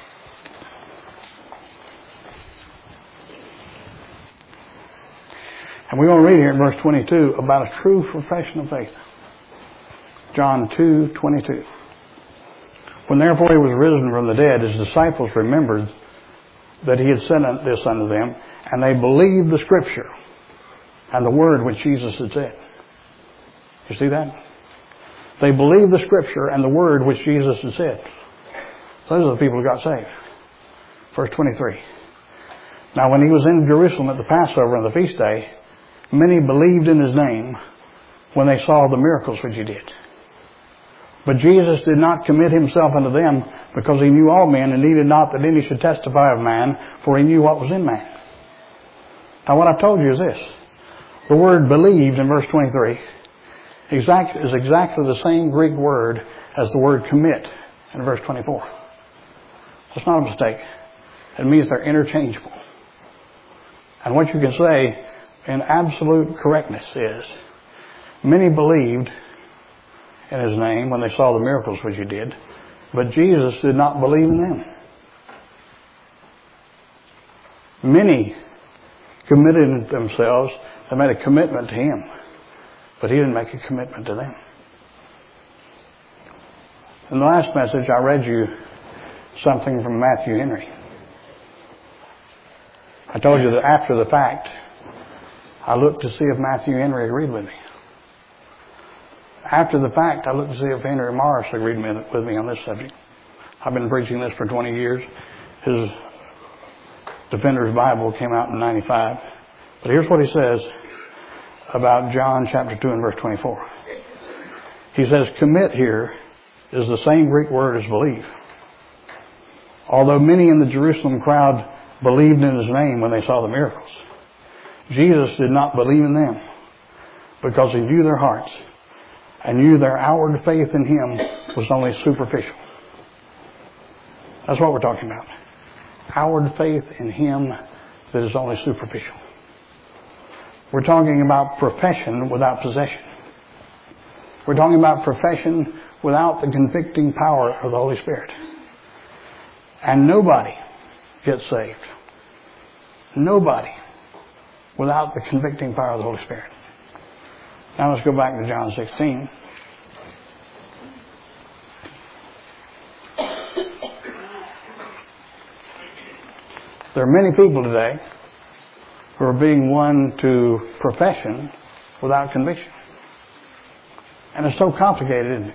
And we want to read here in verse twenty-two about a true profession of faith. John two twenty-two. When therefore He was risen from the dead, His disciples remembered that He had said this unto them, and they believed the Scripture and the word which Jesus had said. You see that? They believed the Scripture and the word which Jesus had said. So those are the people who got saved. Verse twenty-three. Now when He was in Jerusalem at the Passover and the feast day, many believed in His name when they saw the miracles which He did. But Jesus did not commit Himself unto them, because He knew all men, and needed not that any should testify of man, for He knew what was in man. Now what I've told you is this. The word believed in verse twenty-three exact, is exactly the same Greek word as the word commit in verse twenty-four. That's not a mistake. It means they're interchangeable. And what you can say in absolute correctness is, many believed in His name when they saw the miracles which He did, but Jesus did not believe in them. Many committed themselves, they made a commitment to Him, but He didn't make a commitment to them. In the last message, I read you something from Matthew Henry. I told you that after the fact, I looked to see if Matthew Henry agreed with me. After the fact, I looked to see if Henry Morris agreed with me on this subject. I've been preaching this for twenty years. His Defender's Bible came out in ninety-five. But here's what he says about John chapter two and verse twenty-four. He says, commit here is the same Greek word as believe. Although many in the Jerusalem crowd believed in His name when they saw the miracles, Jesus did not believe in them, because He knew their hearts and knew their outward faith in Him was only superficial. That's what we're talking about. Outward faith in Him that is only superficial. We're talking about profession without possession. We're talking about profession without the convicting power of the Holy Spirit. And nobody gets saved. Nobody without the convicting power of the Holy Spirit. Now let's go back to John sixteen. There are many people today who are being won to profession without conviction. And it's so complicated, isn't it?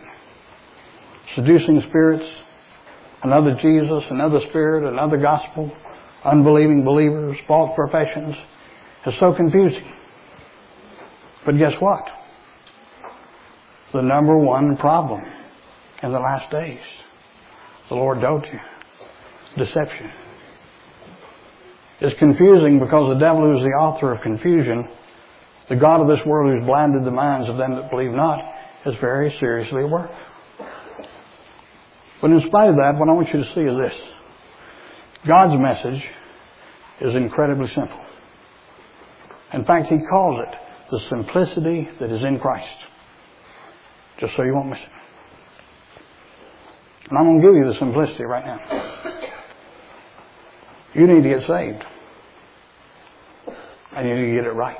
Seducing spirits, another Jesus, another spirit, another gospel, unbelieving believers, false professions, is so confusing. But guess what? The number one problem in the last days, the Lord told you, deception. It's confusing because the devil, who is the author of confusion, the God of this world who's blinded the minds of them that believe not, is very seriously at work. But in spite of that, what I want you to see is this. God's message is incredibly simple. In fact, He calls it the simplicity that is in Christ. Just so you won't miss it. And I'm going to give you the simplicity right now. You need to get saved. And you need to get it right.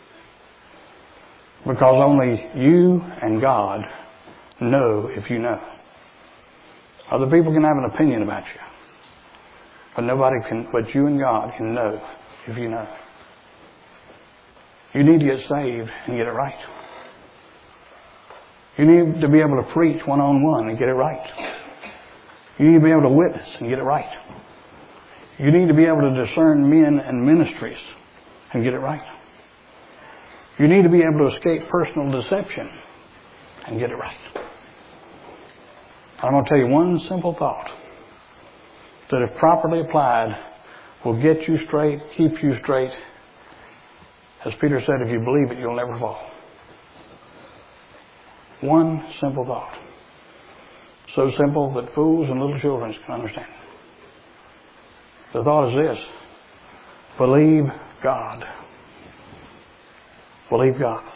Because only you and God know if you know. Other people can have an opinion about you. But nobody can, but you and God can know if you know. You need to get saved and get it right. You need to be able to preach one-on-one and get it right. You need to be able to witness and get it right. You need to be able to discern men and ministries and get it right. You need to be able to escape personal deception and get it right. I'm going to tell you one simple thought that, if properly applied, will get you straight, keep you straight. As Peter said, if you believe it, you'll never fall. One simple thought. So simple that fools and little children can understand. The thought is this. Believe God. Believe God.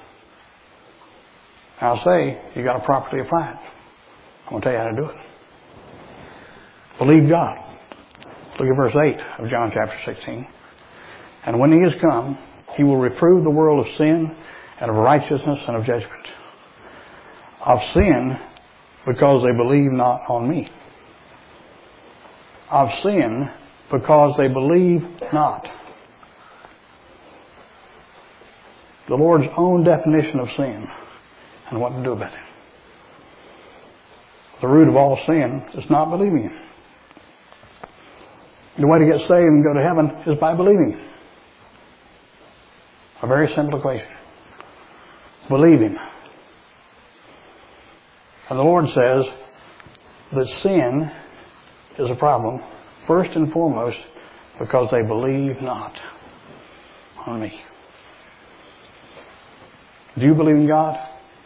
I'll say, you got to properly apply it. I'm going to tell you how to do it. Believe God. Look at verse eight of John chapter sixteen. And when He is come, He will reprove the world of sin and of righteousness and of judgment. Of sin, because they believe not on me. Of sin, because they believe not. The Lord's own definition of sin and what to do about it. The root of all sin is not believing Him. The way to get saved and go to heaven is by believing Him. A very simple equation. Believe Him. And the Lord says that sin is a problem, first and foremost, because they believe not on me. Do you believe in God?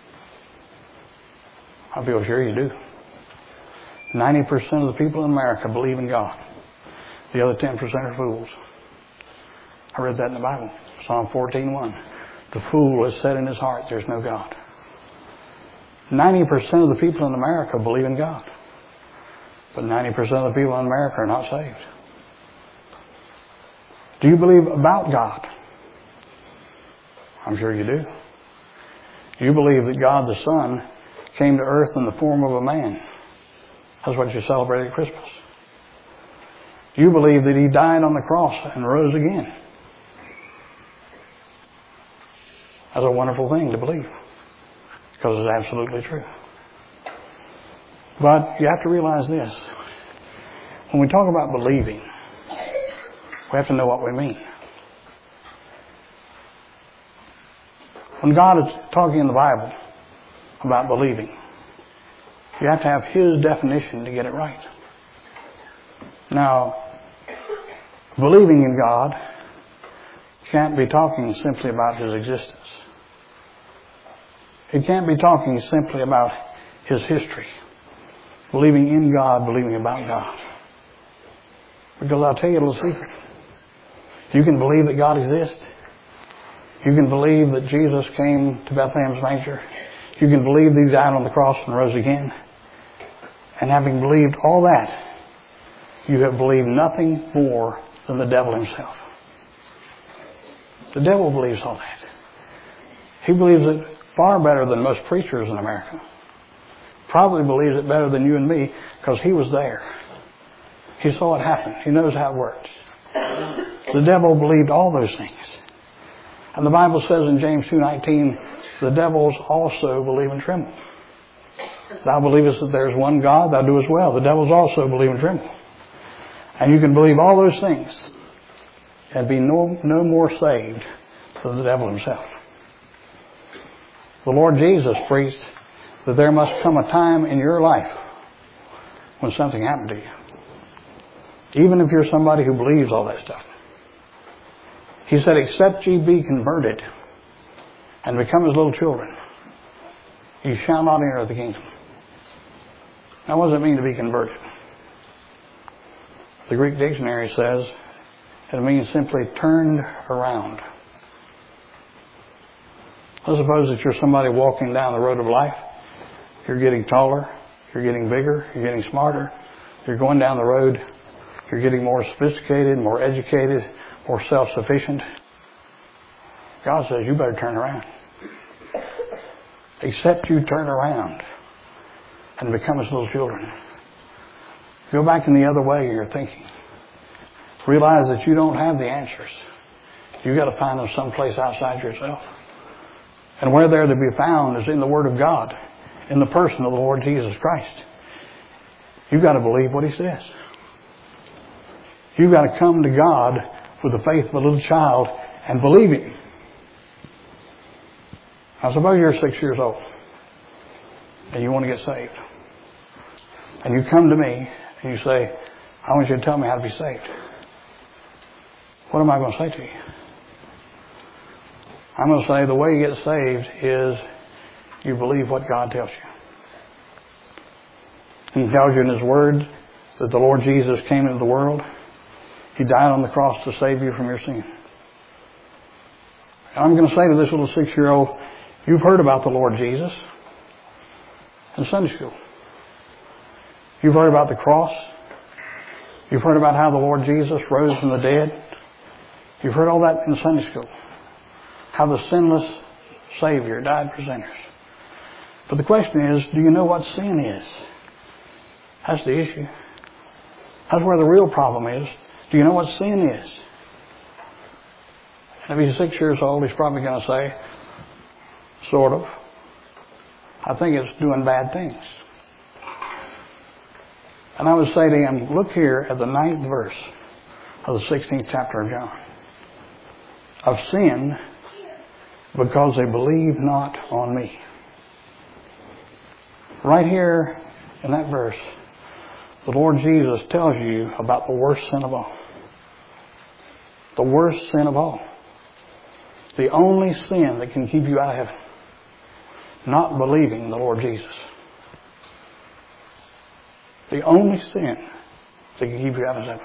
I feel sure you do. ninety percent of the people in America believe in God. The other ten percent are fools. I read that in the Bible. Psalm fourteen one. The fool has said in his heart, there's no God. ninety percent of the people in America believe in God. But ninety percent of the people in America are not saved. Do you believe about God? I'm sure you do. Do you believe that God the Son came to earth in the form of a man? That's what you celebrate at Christmas. Do you believe that He died on the cross and rose again? That's a wonderful thing to believe, because it's absolutely true. But you have to realize this. When we talk about believing, we have to know what we mean. When God is talking in the Bible about believing, you have to have His definition to get it right. Now, believing in God can't be talking simply about His existence. It can't be talking simply about His history. Believing in God, believing about God. Because I'll tell you a little secret. You can believe that God exists. You can believe that Jesus came to Bethlehem's manger. You can believe that He died on the cross and rose again. And having believed all that, you have believed nothing more than the devil himself. The devil believes all that. He believes it far better than most preachers in America. Probably believes it better than you and me, because he was there. He saw it happen. He knows how it works. The devil believed all those things. And the Bible says in James two nineteen, the devils also believe and tremble. Thou believest that there is one God, thou do as well. The devils also believe and tremble. And you can believe all those things and be no, no more saved than the devil himself. The Lord Jesus preached that there must come a time in your life when something happened to you. Even if you're somebody who believes all that stuff. He said, except ye be converted and become as little children, you shall not enter the kingdom. Now, what does it mean to be converted? The Greek dictionary says it means simply turned around. I suppose that you're somebody walking down the road of life. You're getting taller. You're getting bigger. You're getting smarter. You're going down the road. You're getting more sophisticated, more educated, more self-sufficient. God says you better turn around. Except you turn around and become as little children. Go back in the other way in your thinking. Realize that you don't have the answers. You've got to find them someplace outside yourself. And where they're to be found is in the Word of God, in the person of the Lord Jesus Christ. You've got to believe what He says. You've got to come to God with the faith of a little child and believe Him. I suppose you're six years old and you want to get saved. And you come to me and you say, I want you to tell me how to be saved. What am I going to say to you? I'm going to say the way you get saved is you believe what God tells you. He tells you in His Word that the Lord Jesus came into the world. He died on the cross to save you from your sin. And I'm going to say to this little six-year-old, you've heard about the Lord Jesus in Sunday school. You've heard about the cross. You've heard about how the Lord Jesus rose from the dead. You've heard all that in Sunday school. How the sinless Savior died for sinners. But the question is, do you know what sin is? That's the issue. That's where the real problem is. Do you know what sin is? And if he's six years old, he's probably going to say, sort of. I think it's doing bad things. And I would say to him, look here at the ninth verse of the sixteenth chapter of John. Of sin, because they believe not on me. Right here in that verse, the Lord Jesus tells you about the worst sin of all. The worst sin of all. The only sin that can keep you out of heaven. Not believing the Lord Jesus. The only sin that can keep you out of heaven.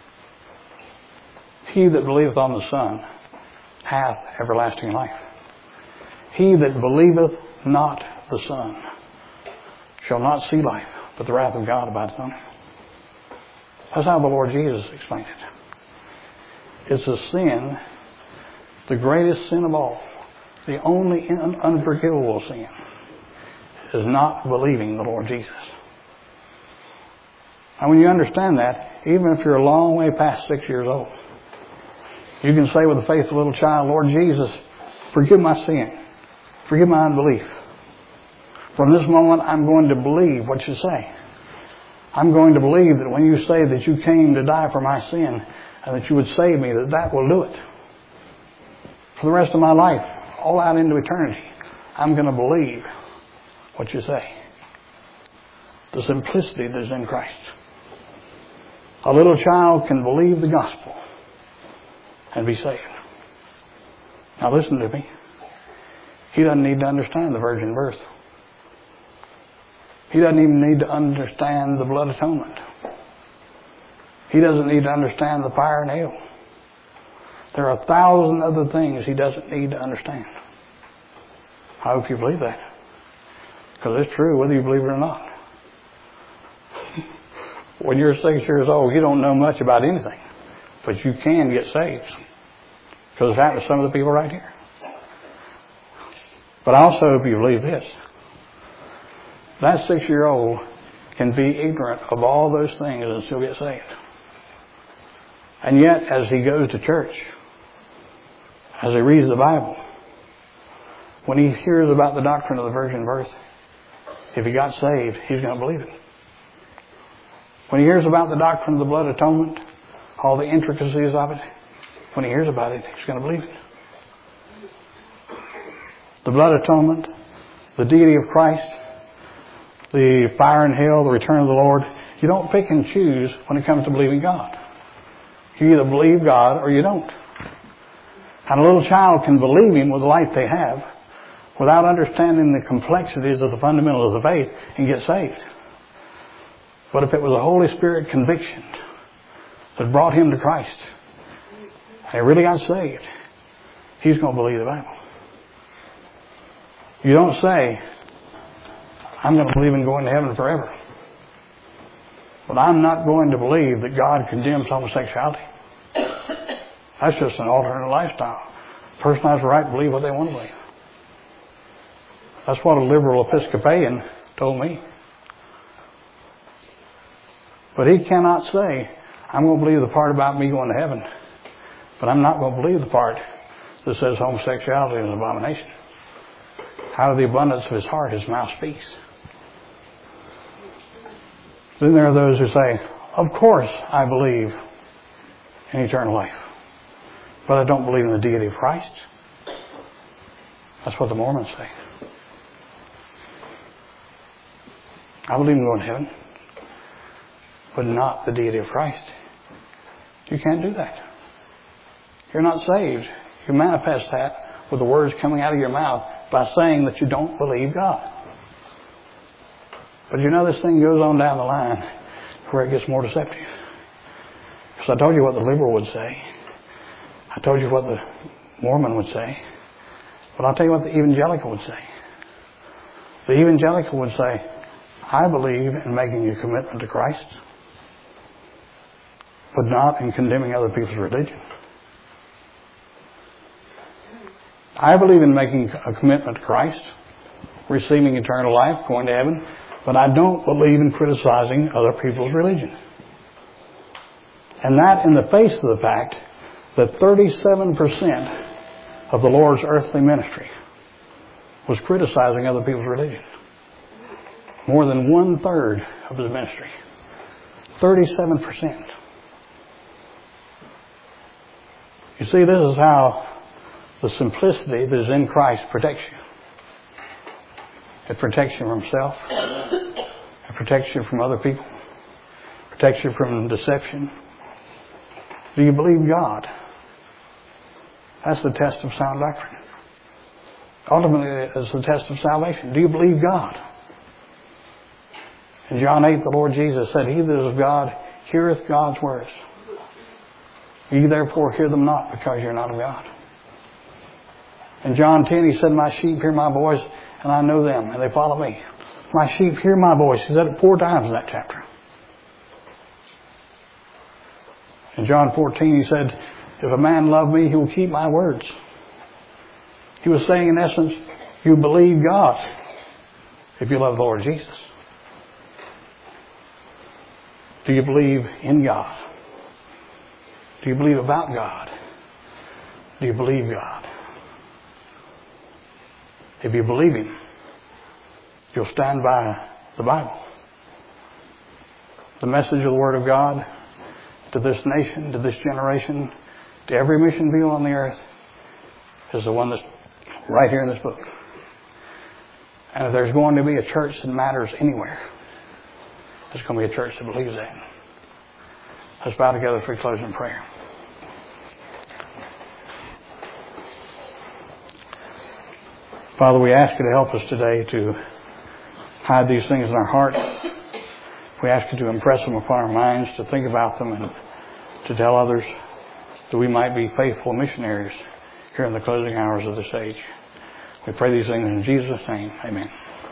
He that believeth on the Son hath everlasting life. He that believeth not the Son shall not see life, but the wrath of God abideth on him. That's how the Lord Jesus explained it. It's a sin, the greatest sin of all, the only un- unforgivable sin, is not believing the Lord Jesus. And when you understand that, even if you're a long way past six years old, you can say with a faithful little child, Lord Jesus, forgive my sin. Forgive my unbelief. From this moment, I'm going to believe what you say. I'm going to believe that when you say that you came to die for my sin and that you would save me, that that will do it. For the rest of my life, all out into eternity, I'm going to believe what you say. The simplicity that is in Christ. A little child can believe the gospel and be saved. Now listen to me. He doesn't need to understand the virgin birth. He doesn't even need to understand the blood atonement. He doesn't need to understand the fire and hail. There are a thousand other things he doesn't need to understand. I hope you believe that. Because it's true whether you believe it or not. When you're six years old, you don't know much about anything. But you can get saved. Because it's happened to some of the people right here. But I also hope you believe this. That six-year-old can be ignorant of all those things and still get saved. And yet, as he goes to church, as he reads the Bible, when he hears about the doctrine of the virgin birth, if he got saved, he's going to believe it. When he hears about the doctrine of the blood atonement, all the intricacies of it, when he hears about it, he's going to believe it. The blood atonement, the deity of Christ, the fire in hell, the return of the Lord. You don't pick and choose when it comes to believing God. You either believe God or you don't. And a little child can believe Him with the light they have without understanding the complexities of the fundamentals of the faith and get saved. But if it was a Holy Spirit conviction that brought him to Christ and he really got saved, he's going to believe the Bible. You don't say, I'm going to believe in going to heaven forever. But I'm not going to believe that God condemns homosexuality. That's just an alternate lifestyle. The person has the right to believe what they want to believe. That's what a liberal Episcopalian told me. But he cannot say, I'm going to believe the part about me going to heaven, but I'm not going to believe the part that says homosexuality is an abomination. Out of the abundance of his heart, his mouth speaks. Then there are those who say, of course I believe in eternal life, but I don't believe in the deity of Christ. That's what the Mormons say. I believe in going to heaven, but not the deity of Christ. You can't do that. You're not saved. You manifest that with the words coming out of your mouth by saying that you don't believe God. But you know this thing goes on down the line where it gets more deceptive. Because I told you what the liberal would say. I told you what the Mormon would say. But I'll tell you what the evangelical would say. The evangelical would say, I believe in making a commitment to Christ, but not in condemning other people's religion. I believe in making a commitment to Christ, receiving eternal life, going to heaven, but I don't believe in criticizing other people's religion. And that in the face of the fact that thirty-seven percent of the Lord's earthly ministry was criticizing other people's religion. More than one third of his ministry. thirty-seven percent. You see, this is how the simplicity that is in Christ protects you. It protects you from self. It protects you from other people. It protects you from deception. Do you believe God? That's the test of sound doctrine. Ultimately, it's the test of salvation. Do you believe God? In John eight, the Lord Jesus said, He that is of God heareth God's words. Ye therefore hear them not, because you're not of God. In John ten, He said, My sheep hear my voice, and I know them, and they follow me. My sheep hear my voice. He said it four times in that chapter. In John fourteen, He said, If a man love me, he will keep my words. He was saying, in essence, you believe God if you love the Lord Jesus. Do you believe in God? Do you believe about God? Do you believe God? If you believe Him, you'll stand by the Bible. The message of the Word of God to this nation, to this generation, to every mission field on the earth is the one that's right here in this book. And if there's going to be a church that matters anywhere, there's going to be a church that believes that. Let's bow together for a closing prayer. Father, we ask You to help us today to hide these things in our heart. We ask You to impress them upon our minds, to think about them, and to tell others that we might be faithful missionaries here in the closing hours of this age. We pray these things in Jesus' name. Amen.